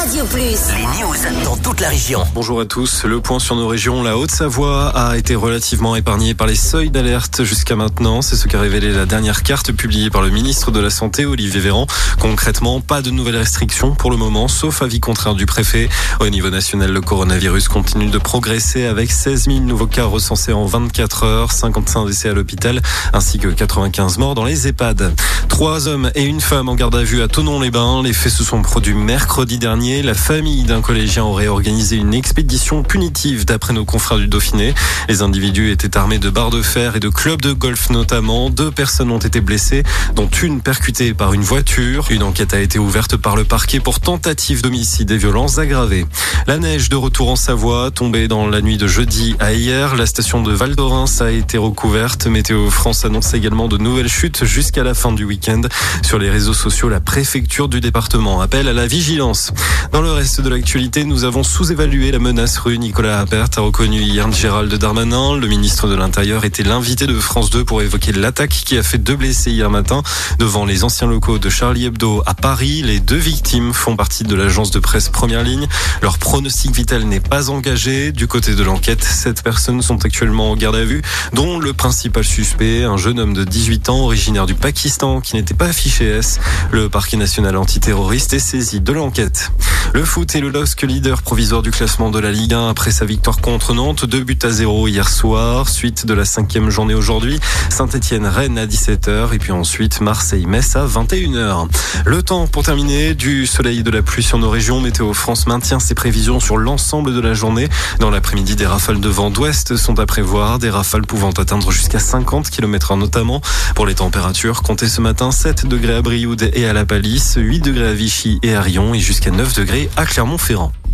Radio Plus. Les news dans toute la région. Bonjour à tous. Le point sur nos régions. La Haute-Savoie a été relativement épargnée par les seuils d'alerte jusqu'à maintenant. C'est ce qu'a révélé la dernière carte publiée par le ministre de la Santé, Olivier Véran. Concrètement, pas de nouvelles restrictions pour le moment, sauf avis contraire du préfet. Au niveau national, le coronavirus continue de progresser avec 16 000 nouveaux cas recensés en 24 heures, 55 décès à l'hôpital, ainsi que 95 morts dans les EHPAD. 3 hommes et une femme en garde à vue à Thonon-les-Bains. Les faits se sont produits mercredi dernier. La famille d'un collégien aurait organisé une expédition punitive d'après nos confrères du Dauphiné. Les individus étaient armés de barres de fer et de clubs de golf notamment. 2 personnes ont été blessées, dont une percutée par une voiture. Une enquête a été ouverte par le parquet pour tentative d'homicide et violences aggravées. La neige de retour en Savoie, tombée dans la nuit de jeudi à hier. La station de Val d'Orens a été recouverte. Météo France annonce également de nouvelles chutes jusqu'à la fin du week-end. Sur les réseaux sociaux, la préfecture du département appelle à la vigilance. Dans le reste de l'actualité, nous avons sous-évalué la menace rue Nicolas Appert, a reconnu hier Gérald Darmanin. Le ministre de l'Intérieur était l'invité de France 2 pour évoquer l'attaque qui a fait 2 blessés hier matin devant les anciens locaux de Charlie Hebdo à Paris. Les 2 victimes font partie de l'agence de presse Première Ligne. Leur pronostic vital n'est pas engagé. Du côté de l'enquête, 7 personnes sont actuellement en garde à vue, dont le principal suspect, un jeune homme de 18 ans originaire du Pakistan qui n'était pas affiché S. Le parquet national antiterroriste est saisi de l'enquête. Le foot et le LOSC leader provisoire du classement de la Ligue 1 après sa victoire contre Nantes, 2-0 hier soir. Suite de la 5e journée aujourd'hui, Saint-Etienne-Rennes à 17h et puis ensuite Marseille-Metz à 21h. Le temps pour terminer, du soleil et de la pluie sur nos régions. Météo France maintient ses prévisions sur l'ensemble de la journée. Dans l'après-midi, des rafales de vent d'ouest sont à prévoir, des rafales pouvant atteindre jusqu'à 50 km/h notamment. Pour les températures, comptez ce matin 7 degrés à Brioude et à La Palisse, 8 degrés à Vichy et à Rion et jusqu'à 9 degrés à Clermont-Ferrand.